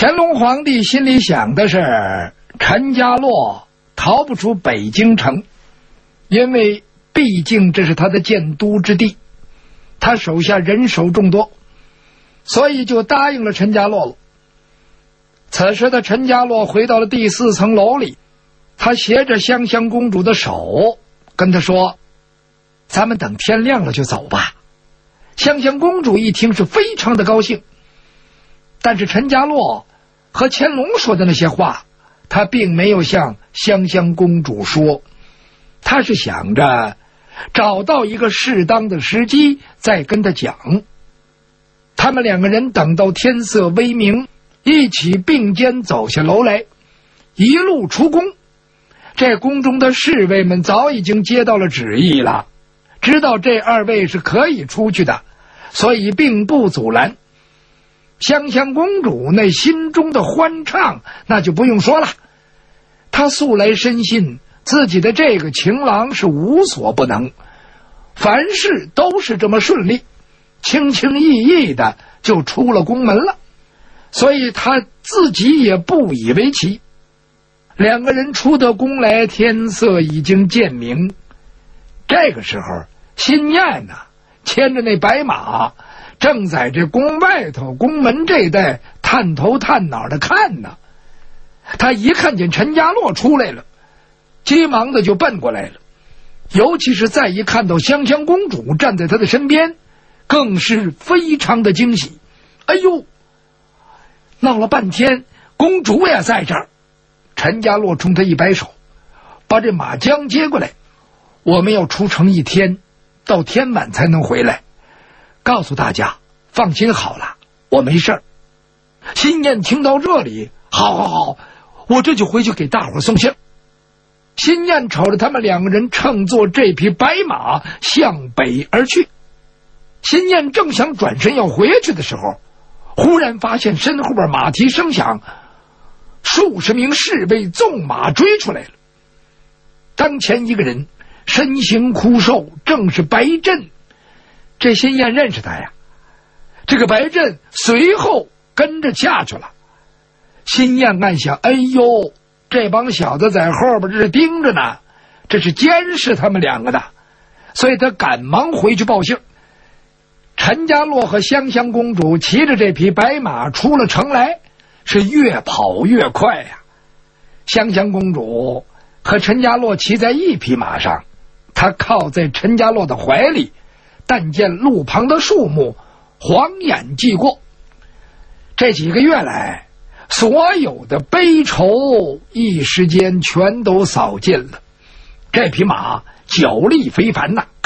乾隆皇帝心里想的是，陈家洛逃不出北京城，因为毕竟这是他的建都之地，他手下人手众多，所以就答应了陈家洛了。此时的陈家洛回到了第4层楼里，他携着香香公主的手跟她说，咱们等天亮了就走吧。香香公主一听是非常的高兴，但是陈家洛和乾隆说的那些话，他并没有向香香公主说，他是想着找到一个适当的时机再跟他讲。他们2个人等到天色微明，一起并肩走下楼来，一路出宫。这宫中的侍卫们早已经接到了旨意了，知道这2位是可以出去的，所以并不阻拦。香香公主那心中的欢畅那就不用说了，她素来深信自己的这个情郎是无所不能，凡事都是这么顺利，轻轻易易的就出了宫门了，所以她自己也不以为奇。2个人出得宫来，天色已经渐明。这个时候，辛燕牵着那白马，正在这宫外头宫门这一带探头探脑的看呢。他一看见陈家洛出来了，急忙的就奔过来了，尤其是再一看到香香公主站在他的身边，更是非常的惊喜。哎呦，闹了半天公主也在这儿。陈家洛冲他一摆手，把这马缰接过来，我们要出城1天，到天晚才能回来，告诉大家放心好了，我没事儿。辛燕听到这里，好，我这就回去给大伙送信。辛燕瞅着他们2个人乘坐这匹白马向北而去。辛燕正想转身要回去的时候，忽然发现身后边马蹄声响，数十名侍卫纵马追出来了。当前一个人身形枯瘦，正是白振。这辛燕认识他呀，这个白振随后跟着下去了。辛燕暗想，哎呦，这帮小子在后边这是盯着呢，这是监视他们2个的，所以他赶忙回去报信。陈家洛和香香公主骑着这匹白马出了城来，是越跑越快呀。香香公主和陈家洛骑在一匹马上，她靠在陈家洛的怀里，但见路旁的树木晃眼即过。这几个月来，所有的悲愁一时间全都扫尽了。这匹马脚力非凡呐，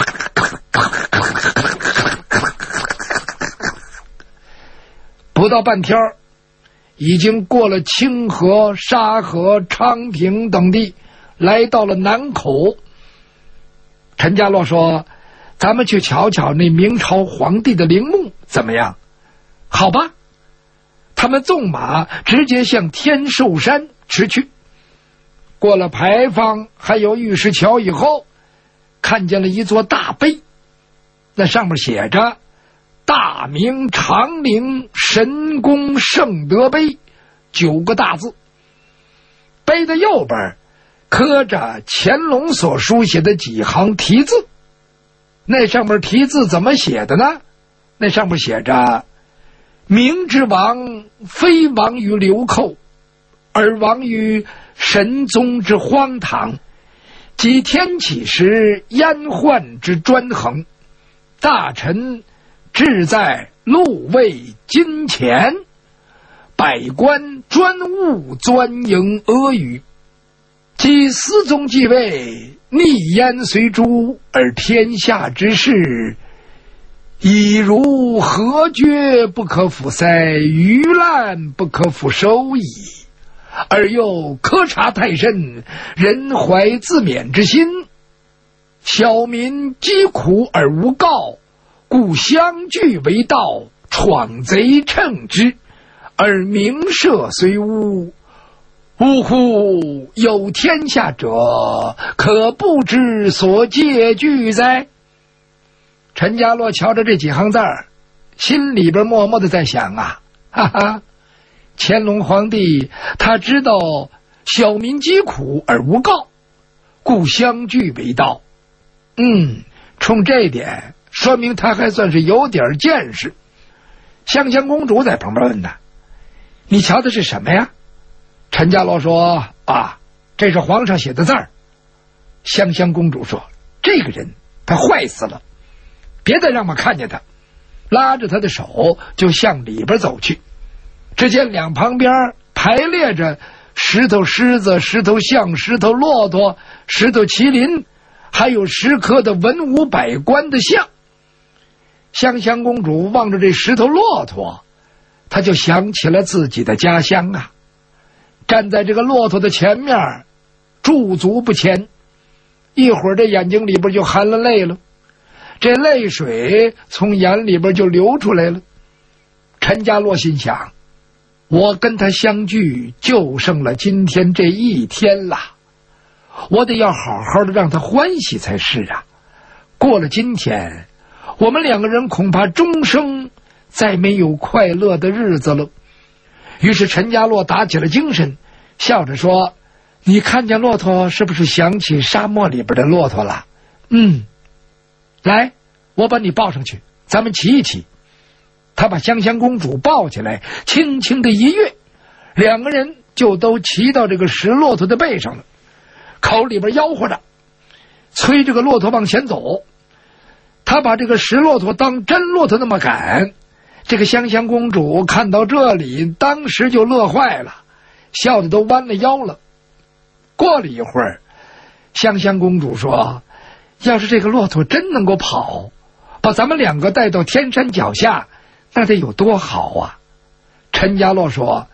不到半天已经过了清河、沙河、昌平等地，来到了南口。陈家洛说，咱们去瞧瞧那明朝皇帝的陵墓怎么样？好吧。他们纵马直接向天寿山驰去。过了牌坊还有玉石桥以后，看见了一座大碑，那上面写着大明长陵神功圣德碑9个大字。碑的右边刻着乾隆所书写的几行题字。那上面题字怎么写的呢？那上面写着，明之王非亡于流寇，而亡于神宗之荒唐，即天启时阉宦之专横，大臣志在禄位金钱，百官专务钻营阿谀，即思宗继位，逆焉随诛，而天下之事已如河绝不可复塞，鱼烂不可复收矣。而又苛察太甚，人怀自勉之心，小民疾苦而无告，故相聚为盗，闯贼乘之，而名社虽污。呜呼！有天下者，可不知所借据哉？陈家洛瞧着这几行字儿，心里边默默的在想啊，哈哈， 乾隆皇帝他知道小民疾苦而无告，故相聚为道。冲这一点说明他还算是有点见识。香香公主在旁边问他：“你瞧的是什么呀？”陈家洛说：“啊，这是皇上写的字儿。”香香公主说：“这个人他坏死了，别再让我看见他。”拉着他的手就向里边走去。只见两旁边排列着石头狮子、石头象、石头骆驼、石头麒麟，还有10颗的文武百官的像。香香公主望着这石头骆驼，她就想起了自己的家乡啊。站在这个骆驼的前面，驻足不前，一会儿这眼睛里边就含了泪了，这泪水从眼里边就流出来了。陈家洛心想，我跟他相聚就剩了今天这一天了，我得要好好的让他欢喜才是啊。过了今天，我们2个人恐怕终生再没有快乐的日子了。于是陈家洛打起了精神，笑着说：“你看见骆驼是不是想起沙漠里边的骆驼了？”“来，我把你抱上去，咱们骑一骑。”他把香香公主抱起来，轻轻的一跃，2个人就都骑到这个石骆驼的背上了，口里边吆喝着，催这个骆驼往前走。他把这个石骆驼当真骆驼那么赶。这个香香公主看到这里，当时就乐坏了，笑得都弯了腰了。过了一会儿，香香公主说：“要是这个骆驼真能够跑，把咱们2个带到天山脚下，那得有多好啊！”陈家洛说：“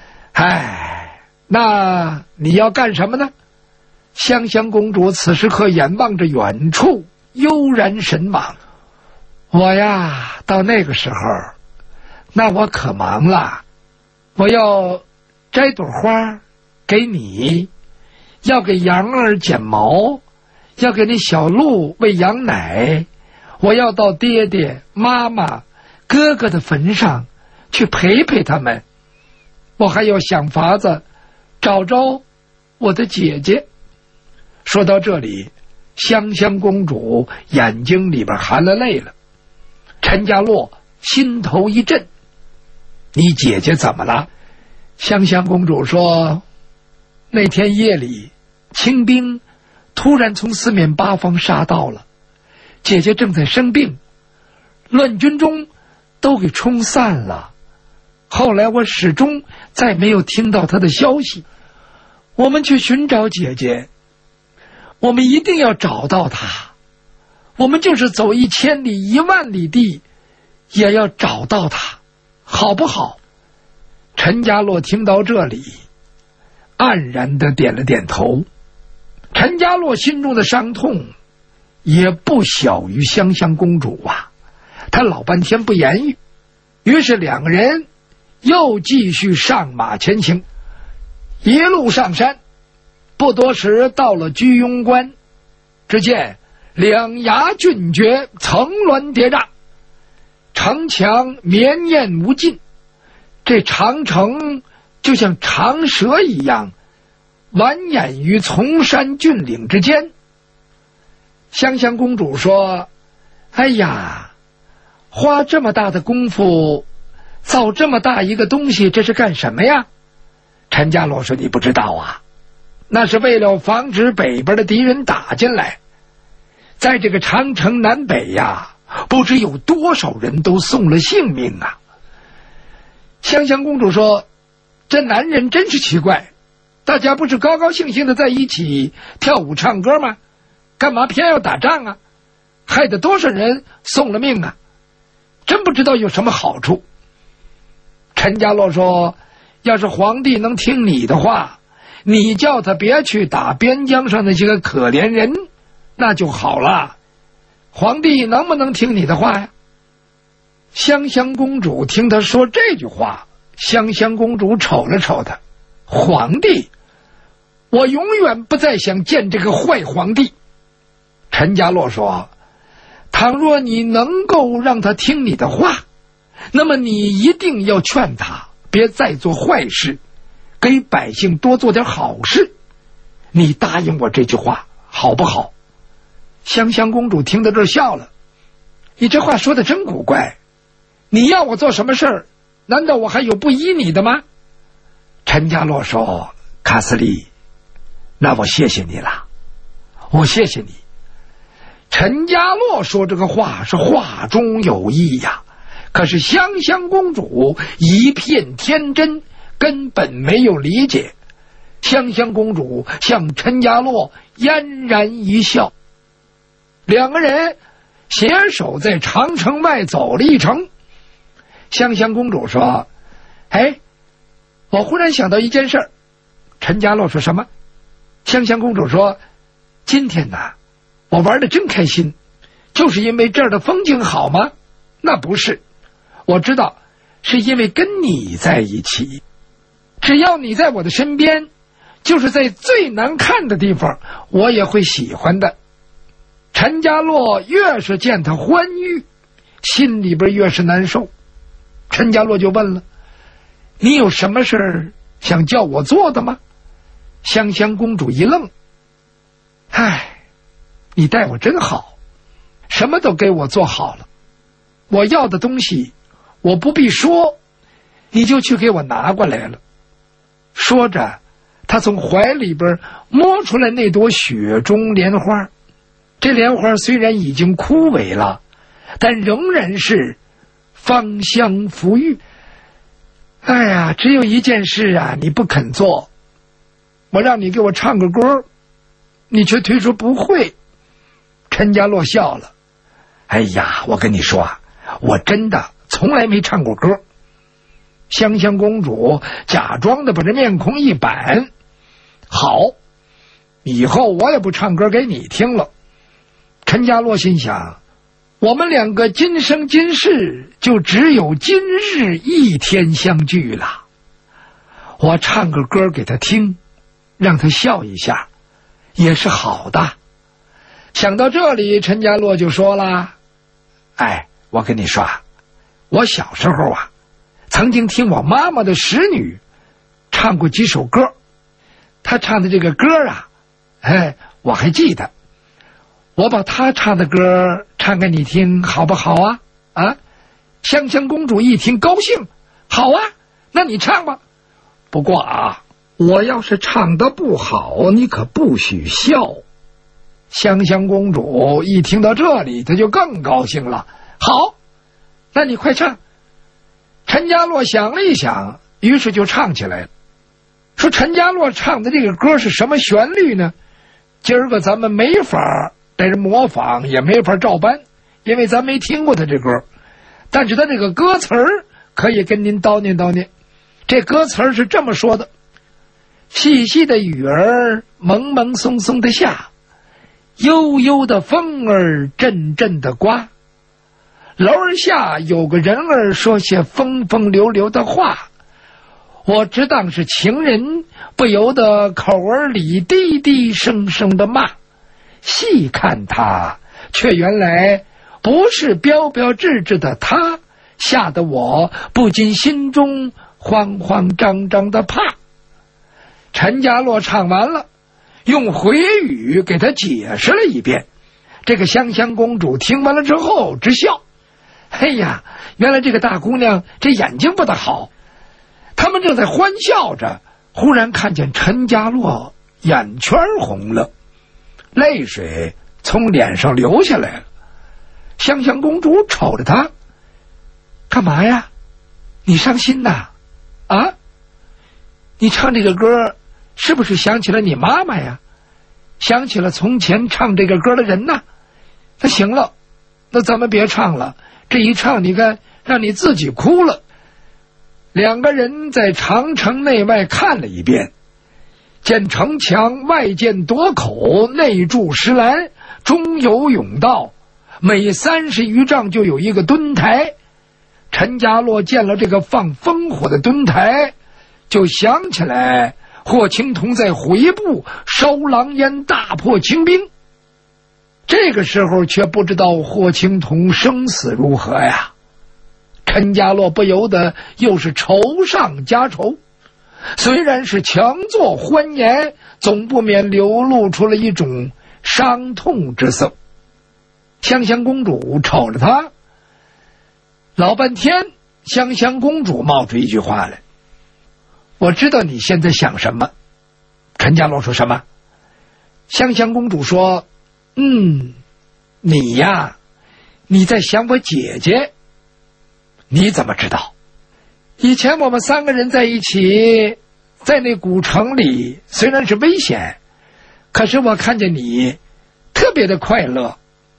那你要干什么呢？”香香公主此时可眼望着远处，悠然神往。“我呀，到那个时候，那我可忙了。我要摘朵花给你，要给羊儿剪毛，要给那小鹿喂羊奶，我要到爹爹妈妈哥哥的坟上去陪陪他们，我还要想法子找着我的姐姐。”说到这里，香香公主眼睛里边含了泪了。陈家洛心头一震：“你姐姐怎么了？”香香公主说：“那天夜里，清兵突然从4面8方杀到了，姐姐正在生病，乱军中都给冲散了。后来我始终再没有听到她的消息。我们去寻找姐姐，我们一定要找到她，我们就是走1000里10000里地，也要找到她，好不好？”陈家洛听到这里，黯然的点了点头。陈家洛心中的伤痛也不小于香香公主啊，他老半天不言语。于是2个人又继续上马前行，一路上山，不多时到了居庸关。只见2崖峻绝，层峦叠嶂，城墙绵延无尽，这长城就像长蛇一样蜿蜒于丛山峻岭之间。香香公主说：“哎呀，花这么大的功夫造这么大一个东西，这是干什么呀？”陈家洛说：“你不知道啊，那是为了防止北边的敌人打进来。在这个长城南北呀，不知有多少人都送了性命啊。”香香公主说：“这男人真是奇怪，大家不是高高兴兴的在一起跳舞唱歌吗？干嘛偏要打仗啊？害得多少人送了命啊！真不知道有什么好处。”陈家洛说：“要是皇帝能听你的话，你叫他别去打边疆上那些个可怜人，那就好了。皇帝能不能听你的话呀？”香香公主听他说这句话，香香公主瞅了瞅他：“皇帝，我永远不再想见这个坏皇帝。”陈家洛说：“倘若你能够让他听你的话，那么你一定要劝他别再做坏事，给百姓多做点好事。你答应我这句话好不好？香香公主听到这儿笑了，你这话说的真古怪，你要我做什么事儿，难道我还有不依你的吗？陈家洛说，卡斯利，那我谢谢你了，我谢谢你。陈家洛说这个话是话中有意呀，可是香香公主一片天真，根本没有理解。香香公主向陈家洛嫣然一笑，两个人携手在长城外走了一程。香香公主说，哎，我忽然想到一件事。陈家洛说，什么？香香公主说，今天呢，我玩得真开心，就是因为这儿的风景好吗？那不是，我知道是因为跟你在一起，只要你在我的身边，就是在最难看的地方我也会喜欢的。陈家洛越是见他欢愉，心里边越是难受。陈家洛就问了，你有什么事想叫我做的吗？香香公主一愣，唉，你待我真好，什么都给我做好了，我要的东西我不必说，你就去给我拿过来了。说着，他从怀里边摸出来那朵雪中莲花。这莲花虽然已经枯萎了，但仍然是芳香馥郁。哎呀，只有一件事啊，你不肯做，我让你给我唱个歌，你却推说不会。陈家洛笑了，哎呀，我跟你说啊，我真的从来没唱过歌。香香公主假装的把这面孔一板，好，以后我也不唱歌给你听了。陈家洛心想，我们两个今生今世就只有今日一天相聚了，我唱个歌给他听，让他笑一下也是好的。想到这里，陈家洛就说了，哎，我跟你说，我小时候啊，曾经听我妈妈的使女唱过几首歌，她唱的这个歌啊，我还记得，我把她唱的歌唱给你听好不好啊？啊，香香公主一听高兴，好啊，那你唱吧。不过啊，我要是唱得不好，你可不许笑。香香公主一听到这里，她就更高兴了，好，那你快唱。陈家洛想了一想，于是就唱起来了。说陈家洛唱的这个歌是什么旋律呢？今儿个咱们没法在这模仿，也没法照搬，因为咱没听过他这歌。但是他这个歌词儿可以跟您叨念叨念。这歌词儿是这么说的：细细的雨儿蒙蒙松松的下，悠悠的风儿阵阵的刮，楼儿下有个人儿说些风风流流的话，我只当是情人，不由得口儿里低低声声的骂，细看他却原来不是标标致致的他，吓得我不禁心中慌慌张张的怕。陈家洛唱完了，用回语给他解释了一遍。这个香香公主听完了之后直笑，哎呀，原来这个大姑娘这眼睛不大好。他们正在欢笑着，忽然看见陈家洛眼圈红了，泪水从脸上流下来了。香香公主瞅着他，干嘛呀？你伤心呐？啊？你唱这个歌是不是想起了你妈妈呀？想起了从前唱这个歌的人呐？那行了，那咱们别唱了，这一唱你看让你自己哭了。两个人在长城内外看了一遍，见城墙外见垛口，内筑石栏，中有甬道，每30余丈就有一个墩台。陈家洛见了这个放烽火的墩台，就想起来霍青桐在回部烧狼烟大破清兵。这个时候却不知道霍青桐生死如何呀。 陈家洛不由得又是愁上加愁，虽然是强作欢颜，总不免流露出了一种伤痛之色。香香公主瞅着他老半天，香香公主冒出一句话来：我知道你现在想什么。陈家洛说：什么？香香公主说：你呀，你在想我姐姐。你怎么知道？以前我们3个人在一起，在那古城里，虽然是危险，可是我看见你特别的快乐。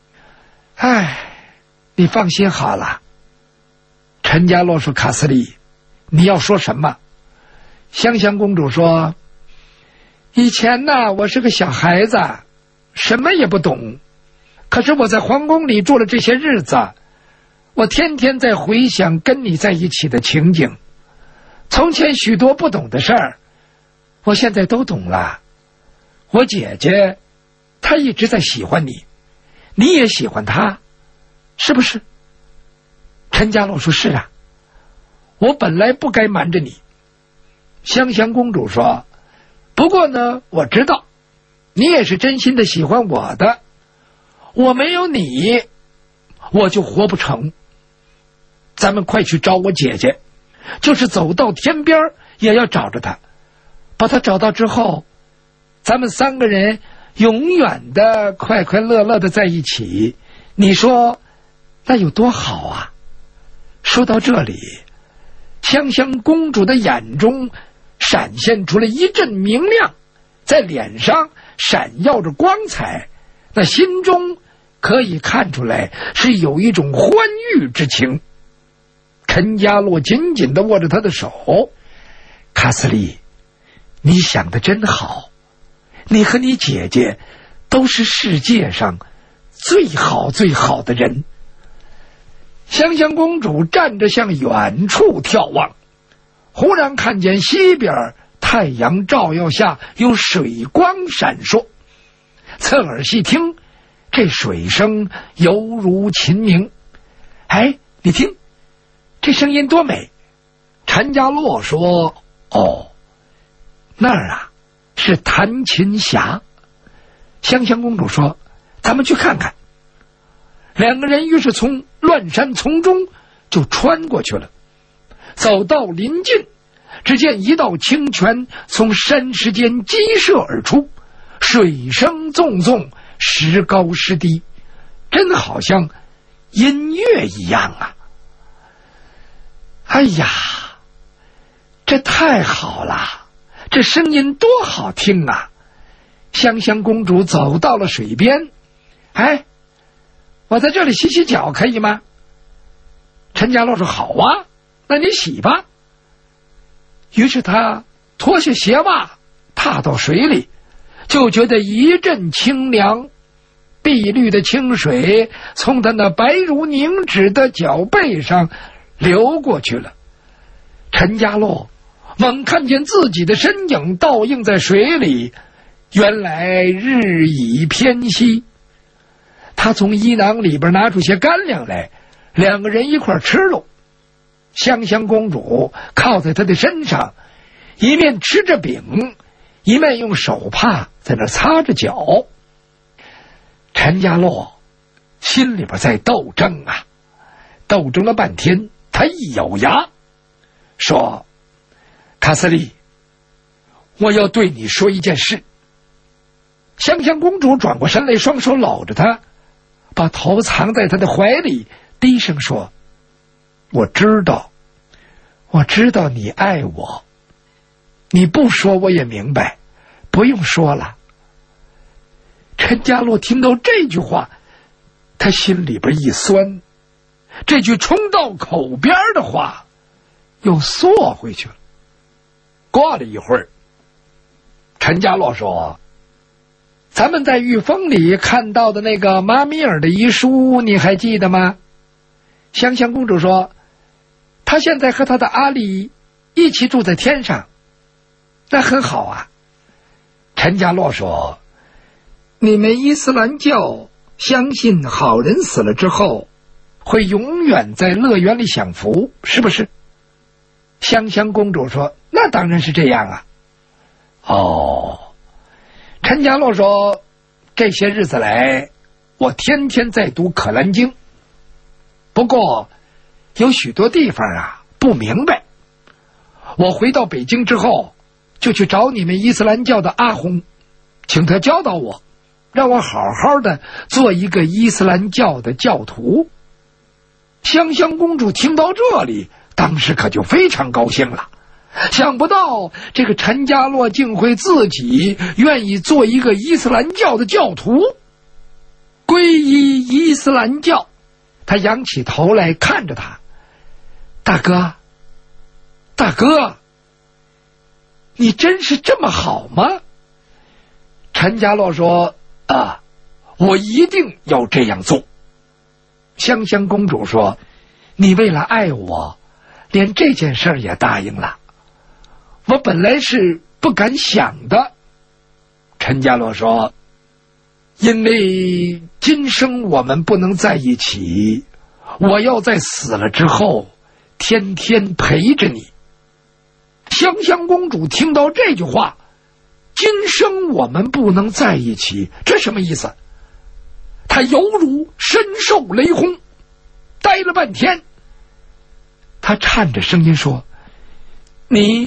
你放心好了。陈家洛说：卡斯利，你要说什么？香香公主说：以前呢，我是个小孩子，什么也不懂，可是我在皇宫里住了这些日子，我天天在回想跟你在一起的情景。从前许多不懂的事儿，我现在都懂了。我姐姐她一直在喜欢你，你也喜欢她，是不是？陈家洛说：是啊，我本来不该瞒着你。香香公主说：不过呢，我知道你也是真心的喜欢我的，我没有你我就活不成。咱们快去找我姐姐，就是走到天边也要找着她，把她找到之后，咱们3个人永远的快快乐乐的在一起，你说那有多好啊。说到这里，香香公主的眼中闪现出了一阵明亮，在脸上闪耀着光彩，那心中可以看出来是有一种欢愉之情。陈家洛紧紧地握着他的手：卡斯利，你想得真好，你和你姐姐都是世界上最好最好的人。香香公主站着向远处眺望，忽然看见西边太阳照耀下有水光闪烁，侧耳细听，这水声犹如琴鸣。你听这声音多美。陈家洛说：那儿啊是弹琴匣。香香公主说：咱们去看看。2个人于是从乱山丛中就穿过去了。走到临近，只见一道清泉从山石间激射而出，水声纵纵，时高时低，真好像音乐一样啊。这太好了，这声音多好听啊。香香公主走到了水边：我在这里洗洗脚可以吗？陈家洛说：好啊，那你洗吧。于是他脱下鞋袜，踏到水里，就觉得一阵清凉，碧绿的清水从他那白如凝脂的脚背上流过去了。陈家洛猛看见自己的身影倒映在水里，原来日已偏西。他从衣囊里边拿出些干粮来，2个人一块吃喽。香香公主靠在他的身上，一面吃着饼，一面用手帕在那擦着脚。陈家洛心里边在斗争啊，斗争了半天，他一咬牙说：卡斯利，我要对你说一件事。香香公主转过身来，双手搂着他，把头藏在他的怀里，低声说：我知道你爱我，你不说我也明白，不用说了。陈家洛听到这句话，他心里边一酸，这句冲到口边的话又缩回去了。过了一会儿，陈家洛说：咱们在御风里看到的那个马米尔的遗书你还记得吗？香香公主说：她现在和她的阿里一起住在天上。那很好啊。陈家洛说：你们伊斯兰教相信好人死了之后会永远在乐园里享福，是不是？香香公主说：那当然是这样啊。哦，陈家洛说：这些日子来，我天天在读可兰经，不过有许多地方啊不明白。我回到北京之后，就去找你们伊斯兰教的阿訇，请他教导我，让我好好的做一个伊斯兰教的教徒。香香公主听到这里，当时可就非常高兴了，想不到这个陈家洛竟会自己愿意做一个伊斯兰教的教徒，皈依伊斯兰教。他仰起头来看着他：大哥，大哥，你真是这么好吗？陈家洛说：啊，我一定要这样做。香香公主说：你为了爱我，连这件事也答应了，我本来是不敢想的。陈家洛说：因为今生我们不能在一起，我要在死了之后天天陪着你。香香公主听到这句话，今生我们不能在一起，这什么意思？她犹如身受雷轰，呆了半天。她颤着声音说：你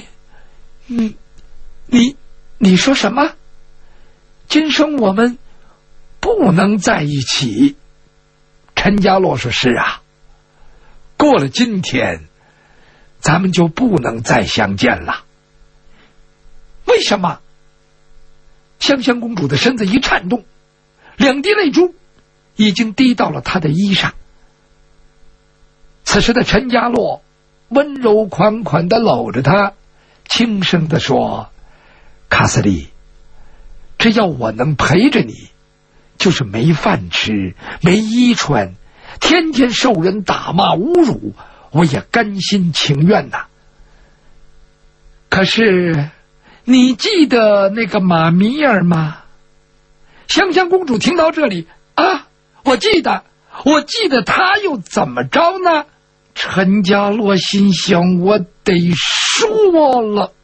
说什么？今生我们不能在一起？陈家洛说：是啊，过了今天咱们就不能再相见了。为什么？香香公主的身子一颤动，两滴泪珠已经滴到了她的衣裳。此时的陈家洛温柔款款地搂着她，轻声地说：卡斯利，只要我能陪着你，就是没饭吃，没衣穿，天天受人打骂侮辱，我也甘心情愿呐。可是你记得那个马米尔吗？香香公主听到这里，啊，我记得他又怎么着呢？陈家洛心想，我得说了。